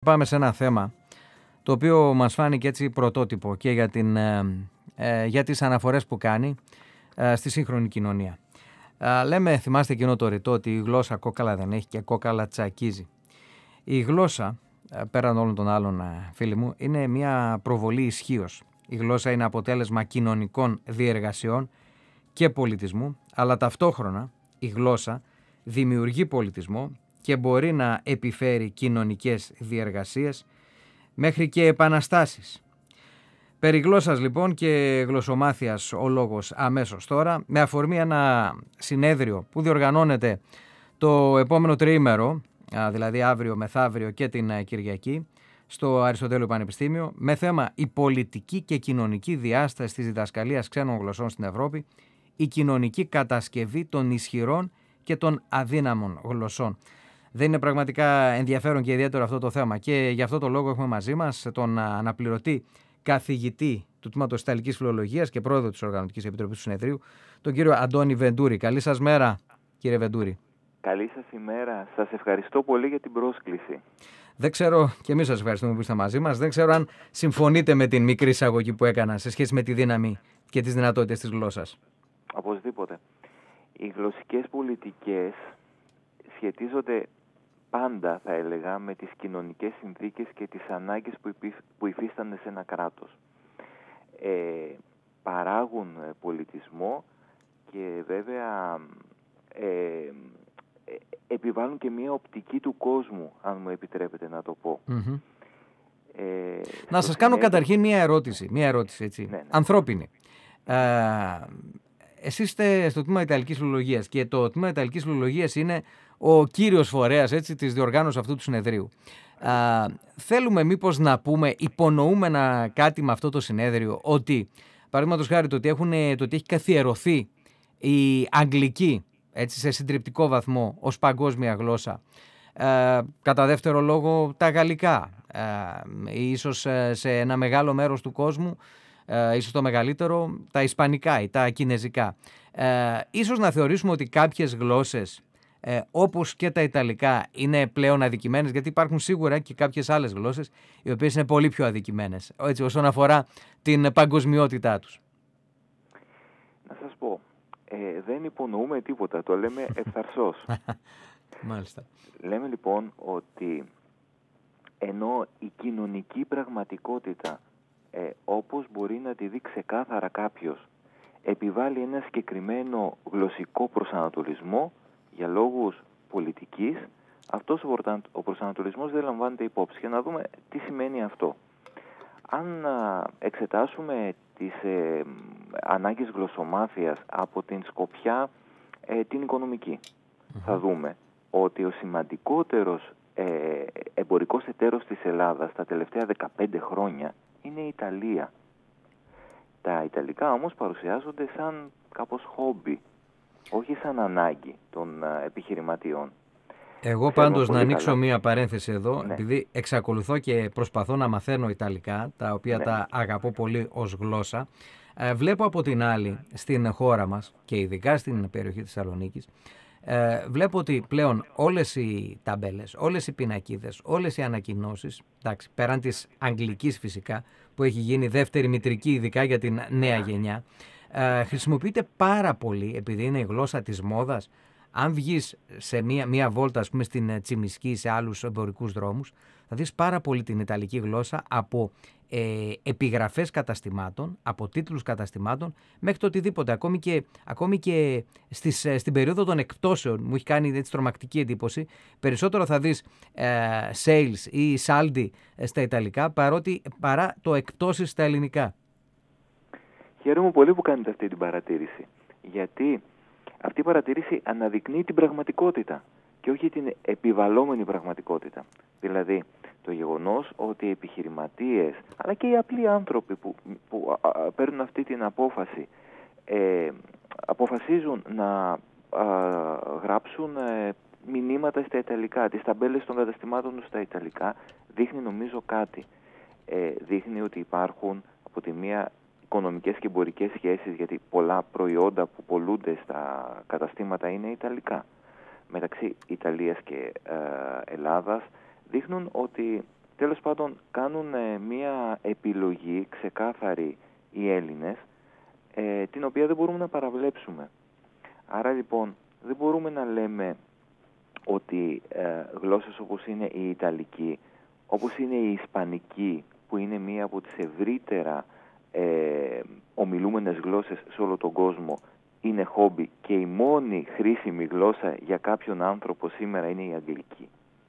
Πάμε σε ένα θέμα το οποίο μας φάνηκε έτσι πρωτότυπο και για τις αναφορές που κάνει στη σύγχρονη κοινωνία. Λέμε, θυμάστε εκείνο το ρητό, ότι η γλώσσα κόκαλα δεν έχει και κόκαλα τσακίζει. Η γλώσσα, πέραν όλων των άλλων, φίλοι μου, είναι μια προβολή ισχύως. Η γλώσσα είναι αποτέλεσμα κοινωνικών διεργασιών και πολιτισμού, αλλά ταυτόχρονα η γλώσσα δημιουργεί πολιτισμό και μπορεί να επιφέρει κοινωνικές διεργασίες μέχρι και επαναστάσεις. Περί γλώσσας λοιπόν και γλωσσομάθειας ο λόγος αμέσως τώρα, με αφορμή ένα συνέδριο που διοργανώνεται το επόμενο τριήμερο, δηλαδή αύριο, μεθαύριο και την Κυριακή, στο Αριστοτέλειο Πανεπιστήμιο, με θέμα η πολιτική και κοινωνική διάσταση της διδασκαλίας ξένων γλωσσών στην Ευρώπη, η κοινωνική κατασκευή των ισχυρών και των αδύναμων γλωσσών. Δεν είναι πραγματικά ενδιαφέρον και ιδιαίτερο αυτό το θέμα, και γι' αυτό το λόγο έχουμε μαζί μας τον αναπληρωτή καθηγητή του Τμήματος Ιταλικής Φιλολογίας και πρόεδρο της Οργανωτικής Επιτροπής του Συνεδρίου, τον κύριο Αντώνη Βεντούρη. Καλή σας μέρα, κύριε Βεντούρη. Καλή σας ημέρα. Σας ευχαριστώ πολύ για την πρόσκληση. Δεν ξέρω, και εμείς σας ευχαριστούμε που είστε μαζί μας, δεν ξέρω αν συμφωνείτε με την μικρή εισαγωγή που έκανα σε σχέση με τη δύναμη και τις δυνατότητες της γλώσσας. Οπωσδήποτε. Οι γλωσσικές πολιτικές σχετίζονται πάντα, θα έλεγα, με τις κοινωνικές συνθήκες και τις ανάγκες που υφίστανται σε ένα κράτος. Παράγουν πολιτισμό και βέβαια επιβάλλουν και μια οπτική του κόσμου, αν μου επιτρέπετε να το πω. Mm-hmm. Να σας κάνω καταρχήν μια ερώτηση έτσι, ναι. Ανθρώπινη. Εσείς είστε στο Τμήμα Ιταλικής Φιλολογίας και το Τμήμα Ιταλικής Φιλολογίας είναι ο κύριος φορέας, έτσι, της διοργάνωσης αυτού του συνεδρίου. Θέλουμε μήπως να πούμε, υπονοούμενα κάτι με αυτό το συνέδριο, ότι παραδείγματος χάρη το ότι έχει καθιερωθεί η αγγλική, έτσι, σε συντριπτικό βαθμό ως παγκόσμια γλώσσα, κατά δεύτερο λόγο τα γαλλικά, ίσως σε ένα μεγάλο μέρος του κόσμου, ίσως το μεγαλύτερο, τα ισπανικά ή τα κινεζικά. Ίσως να θεωρήσουμε ότι κάποιες γλώσσες, όπως και τα ιταλικά, είναι πλέον αδικημένες, γιατί υπάρχουν σίγουρα και κάποιες άλλες γλώσσες οι οποίες είναι πολύ πιο αδικημένες, έτσι, όσον αφορά την παγκοσμιότητά τους. Να σας πω, δεν υπονοούμε τίποτα, το λέμε ευθαρσώς. Μάλιστα. Λέμε λοιπόν ότι ενώ η κοινωνική πραγματικότητα, όπως μπορεί να τη δει ξεκάθαρα κάποιος, επιβάλλει ένα συγκεκριμένο γλωσσικό προσανατολισμό για λόγους πολιτικής, αυτός ο προσανατολισμός δεν λαμβάνεται υπόψη. Και να δούμε τι σημαίνει αυτό. Αν εξετάσουμε τις ανάγκες γλωσσομάθειας από την σκοπιά την οικονομική, θα δούμε ότι ο σημαντικότερος εμπορικός εταίρος της Ελλάδας τα τελευταία 15 χρόνια είναι η Ιταλία. Τα Ιταλικά όμως παρουσιάζονται σαν κάπως χόμπι, όχι σαν ανάγκη των επιχειρηματιών. Εγώ πάντως να ανοίξω μία παρένθεση εδώ, ναι. Επειδή εξακολουθώ και προσπαθώ να μαθαίνω Ιταλικά, τα οποία ναι. τα αγαπώ πολύ ως γλώσσα, βλέπω από την άλλη στην χώρα μας και ειδικά στην περιοχή της Θεσσαλονίκης, βλέπω ότι πλέον όλες οι ταμπέλες, όλες οι πινακίδες, όλες οι ανακοινώσεις, εντάξει, πέραν της αγγλικής φυσικά, που έχει γίνει δεύτερη μητρική ειδικά για την νέα γενιά, χρησιμοποιείται πάρα πολύ, επειδή είναι η γλώσσα της μόδας. Αν βγεις σε μία βόλτα, ας πούμε, στην Τσιμισκή ή σε άλλους εμπορικούς δρόμους, θα δεις πάρα πολύ την Ιταλική γλώσσα από επιγραφές καταστημάτων, από τίτλους καταστημάτων, μέχρι το οτιδήποτε. Ακόμη και στην περίοδο των εκπτώσεων, μου έχει κάνει έτσι τρομακτική εντύπωση, περισσότερο θα δεις sales ή saldi στα Ιταλικά παρά το εκπτώσεις στα ελληνικά. Χαίρομαι πολύ που κάνετε αυτή την παρατήρηση, γιατί αυτή η παρατήρηση αναδεικνύει την πραγματικότητα και όχι την επιβαλλόμενη πραγματικότητα. Δηλαδή, το γεγονός ότι οι επιχειρηματίες, αλλά και οι απλοί άνθρωποι που παίρνουν αυτή την απόφαση, αποφασίζουν να γράψουν μηνύματα στα Ιταλικά, τις ταμπέλες των καταστημάτων τους στα Ιταλικά, δείχνει νομίζω κάτι. Δείχνει ότι υπάρχουν από τη μία οικονομικές και εμπορικές σχέσεις, γιατί πολλά προϊόντα που πωλούνται στα καταστήματα είναι Ιταλικά. Μεταξύ Ιταλίας και Ελλάδας δείχνουν ότι τέλος πάντων κάνουν μία επιλογή ξεκάθαρη οι Έλληνες, την οποία δεν μπορούμε να παραβλέψουμε. Άρα λοιπόν δεν μπορούμε να λέμε ότι γλώσσες όπως είναι η Ιταλική, όπως είναι η Ισπανική, που είναι μία από τις ευρύτερα ομιλούμενες γλώσσες σε όλο τον κόσμο, είναι χόμπι και η μόνη χρήσιμη γλώσσα για κάποιον άνθρωπο σήμερα είναι η Αγγλική.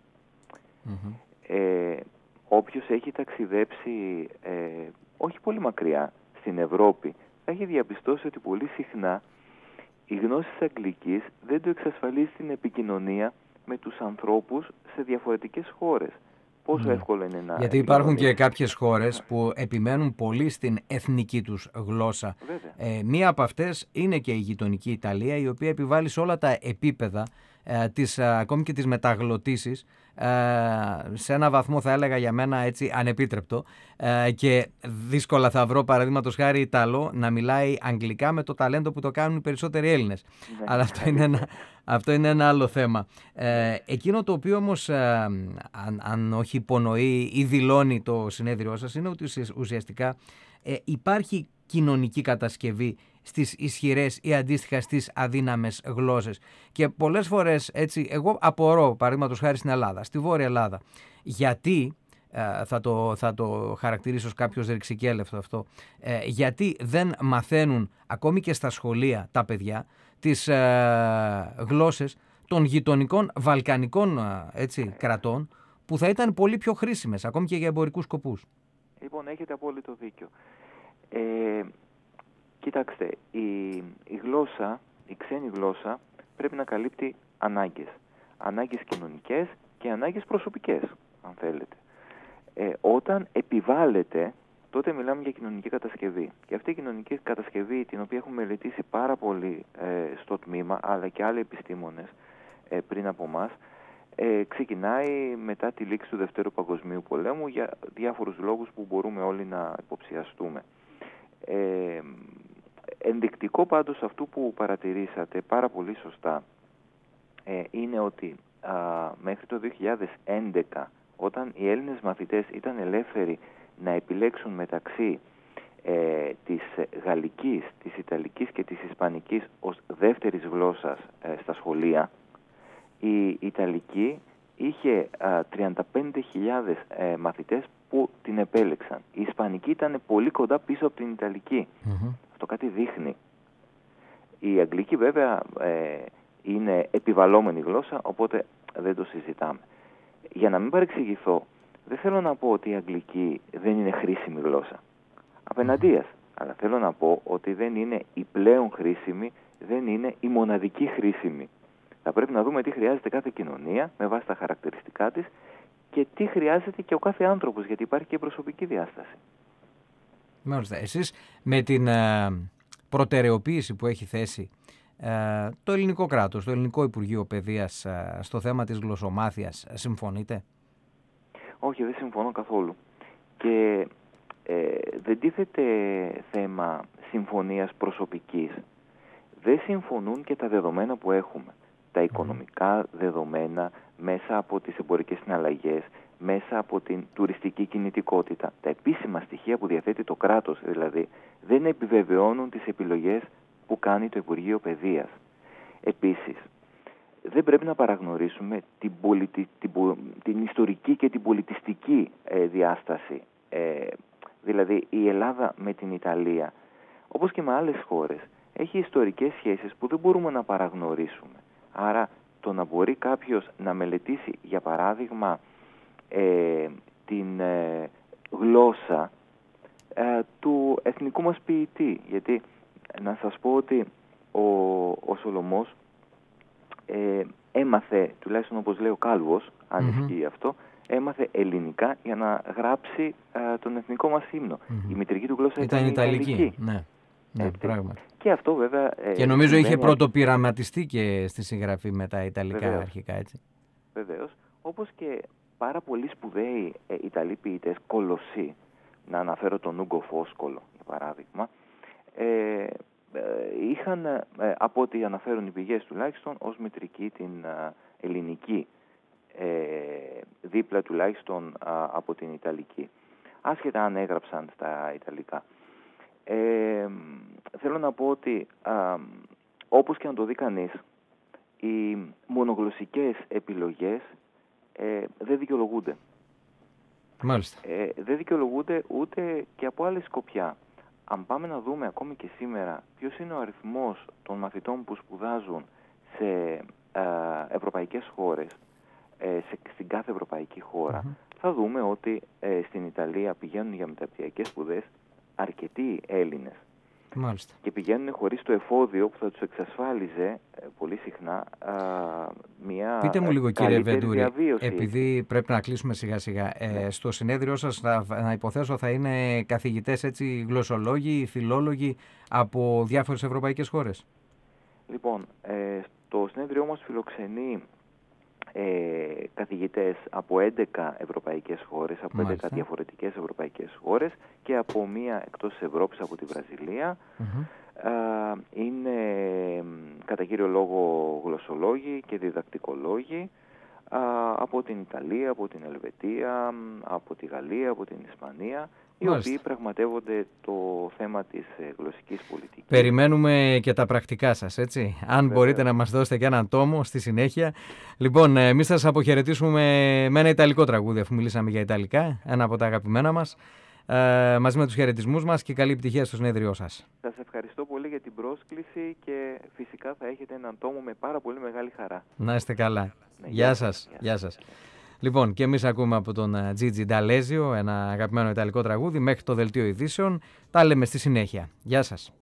Όποιος έχει ταξιδέψει όχι πολύ μακριά στην Ευρώπη, έχει διαπιστώσει ότι πολύ συχνά η γνώση της Αγγλικής δεν του εξασφαλίζει την επικοινωνία με τους ανθρώπους σε διαφορετικές χώρες. Πόσο εύκολο είναι να... Γιατί υπάρχουν και κάποιες χώρες που επιμένουν πολύ στην εθνική τους γλώσσα. Μία από αυτές είναι και η γειτονική Ιταλία, η οποία επιβάλλει σε όλα τα επίπεδα ακόμη και τις μεταγλωτήσεις σε ένα βαθμό, θα έλεγα για μένα έτσι ανεπίτρεπτο, και δύσκολα θα βρω παραδείγματος χάρη Ιταλό να μιλάει αγγλικά με το ταλέντο που το κάνουν οι περισσότεροι Έλληνες. Αλλά αυτό είναι ένα άλλο θέμα. Εκείνο το οποίο όμως αν όχι υπονοεί ή δηλώνει το συνέδριό σας είναι ότι ουσιαστικά υπάρχει κοινωνική κατασκευή στις ισχυρές ή αντίστοιχα στις αδύναμες γλώσσες. Και πολλές φορές έτσι, εγώ απορώ, παραδείγματος χάρη στην Ελλάδα, στη Βόρεια Ελλάδα, γιατί, θα το χαρακτηρίσω ως κάποιος ρηξικέλευτο αυτό, γιατί δεν μαθαίνουν ακόμη και στα σχολεία τα παιδιά τις γλώσσες των γειτονικών βαλκανικών κρατών, που θα ήταν πολύ πιο χρήσιμες, ακόμη και για εμπορικούς σκοπούς. Λοιπόν, έχετε απόλυτο δίκιο. Κοιτάξτε, η γλώσσα, η ξένη γλώσσα πρέπει να καλύπτει ανάγκες. Ανάγκες κοινωνικές και ανάγκες προσωπικές, αν θέλετε. Όταν επιβάλλεται, τότε μιλάμε για κοινωνική κατασκευή. Και αυτή η κοινωνική κατασκευή, την οποία έχουμε μελετήσει πάρα πολύ στο τμήμα, αλλά και άλλοι επιστήμονες πριν από εμάς, ξεκινάει μετά τη λήξη του Δευτέρου Παγκοσμίου Πολέμου για διάφορους λόγους που μπορούμε όλοι να υποψιαστούμε. Ενδεικτικό πάντως αυτού που παρατηρήσατε πάρα πολύ σωστά είναι ότι μέχρι το 2011, όταν οι Έλληνες μαθητές ήταν ελεύθεροι να επιλέξουν μεταξύ της γαλλικής, της ιταλικής και της ισπανικής ως δεύτερης γλώσσας στα σχολεία, η Ιταλική είχε 35.000 μαθητές που την επέλεξαν. Η Ισπανική ήταν πολύ κοντά πίσω από την Ιταλική. Αυτό κάτι δείχνει. Η Αγγλική βέβαια είναι επιβαλλόμενη γλώσσα, οπότε δεν το συζητάμε. Για να μην παρεξηγηθώ, δεν θέλω να πω ότι η Αγγλική δεν είναι χρήσιμη γλώσσα. Απέναντίας. Αλλά θέλω να πω ότι δεν είναι η πλέον χρήσιμη, δεν είναι η μοναδική χρήσιμη. Θα πρέπει να δούμε τι χρειάζεται κάθε κοινωνία με βάση τα χαρακτηριστικά της και τι χρειάζεται και ο κάθε άνθρωπος, γιατί υπάρχει και η προσωπική διάσταση. Μάλιστα. Εσείς με την προτεραιοποίηση που έχει θέσει το ελληνικό κράτος, το ελληνικό Υπουργείο Παιδείας στο θέμα της γλωσσομάθειας, συμφωνείτε? Όχι, δεν συμφωνώ καθόλου. Και δεν τίθεται θέμα συμφωνίας προσωπικής. Δεν συμφωνούν και τα δεδομένα που έχουμε. Τα οικονομικά δεδομένα μέσα από τις εμπορικές συναλλαγές, μέσα από την τουριστική κινητικότητα. Τα επίσημα στοιχεία που διαθέτει το κράτος δηλαδή δεν επιβεβαιώνουν τις επιλογές που κάνει το Υπουργείο Παιδείας. Επίσης, δεν πρέπει να παραγνωρίσουμε την ιστορική και την πολιτιστική διάσταση. Δηλαδή η Ελλάδα με την Ιταλία, όπως και με άλλες χώρες, έχει ιστορικές σχέσεις που δεν μπορούμε να παραγνωρίσουμε. Άρα το να μπορεί κάποιος να μελετήσει, για παράδειγμα, την γλώσσα του εθνικού μας ποιητή. Γιατί να σας πω ότι ο Σολωμός έμαθε, τουλάχιστον όπως λέει ο Κάλβος, αν ισχύει αυτό, έμαθε ελληνικά για να γράψει τον εθνικό μας ύμνο. Η μητρική του γλώσσα ήταν Ιταλική. Ναι, πράγματι. Και αυτό βέβαια... και νομίζω είχε πρωτοπειραματιστεί και στη συγγραφή με τα Ιταλικά αρχικά, έτσι. Βεβαίως. Όπως και πάρα πολλοί σπουδαίοι Ιταλοί ποιητές, κολοσσοί, να αναφέρω τον Ούγκο Φόσκολο, για παράδειγμα, είχαν, από ό,τι αναφέρουν οι πηγές τουλάχιστον, ως μητρική την ελληνική. δίπλα τουλάχιστον από την Ιταλική, άσχετα αν έγραψαν στα Ιταλικά. Θέλω να πω ότι όπως και να το δει κανείς, οι μονογλωσσικές επιλογές δεν δικαιολογούνται. Μάλιστα. Δεν δικαιολογούνται ούτε και από άλλη σκοπιά. Αν πάμε να δούμε ακόμη και σήμερα ποιος είναι ο αριθμός των μαθητών που σπουδάζουν σε ευρωπαϊκές χώρες, στην κάθε ευρωπαϊκή χώρα, θα δούμε ότι στην Ιταλία πηγαίνουν για μεταπτυχιακές σπουδές αρκετοί Έλληνες. Μάλιστα. Και πηγαίνουν χωρίς το εφόδιο που θα τους εξασφάλιζε πολύ συχνά μια Πείτε μου λίγο, κύριε Βεντούρη, διαβίωση. επειδή πρέπει να κλείσουμε σιγά σιγά, στο συνέδριό σας να υποθέσω θα είναι καθηγητές, έτσι, γλωσσολόγοι, φιλόλογοι από διάφορες ευρωπαϊκές χώρες. Λοιπόν, το συνέδριό μας φιλοξενεί καθηγητές από 11 ευρωπαϊκές χώρες, από 11 διαφορετικές ευρωπαϊκές χώρες και από μία εκτός της Ευρώπης, από τη Βραζιλία. Είναι κατά κύριο λόγο γλωσσολόγοι και διδακτικολόγοι από την Ιταλία, από την Ελβετία, από τη Γαλλία, από την Ισπανία, οι οποίοι πραγματεύονται το θέμα της γλωσσικής πολιτικής. Περιμένουμε και τα πρακτικά σας, έτσι. Αν μπορείτε να μας δώσετε και έναν τόμο στη συνέχεια. Λοιπόν, εμείς θα σας αποχαιρετήσουμε με ένα ιταλικό τραγούδι, αφού μιλήσαμε για ιταλικά, ένα από τα αγαπημένα μας, μαζί με τους χαιρετισμούς μας, και καλή επιτυχία στο συνέδριό σας. Σας ευχαριστώ πολύ για την πρόσκληση και φυσικά θα έχετε έναν τόμο με πάρα πολύ μεγάλη χαρά. Να είστε καλά. Γεια σας. Γεια σας. Λοιπόν, και εμείς ακούμε από τον Gigi D'Alessio ένα αγαπημένο ιταλικό τραγούδι. Μέχρι το δελτίο ειδήσεων τα λέμε στη συνέχεια. Γεια σας.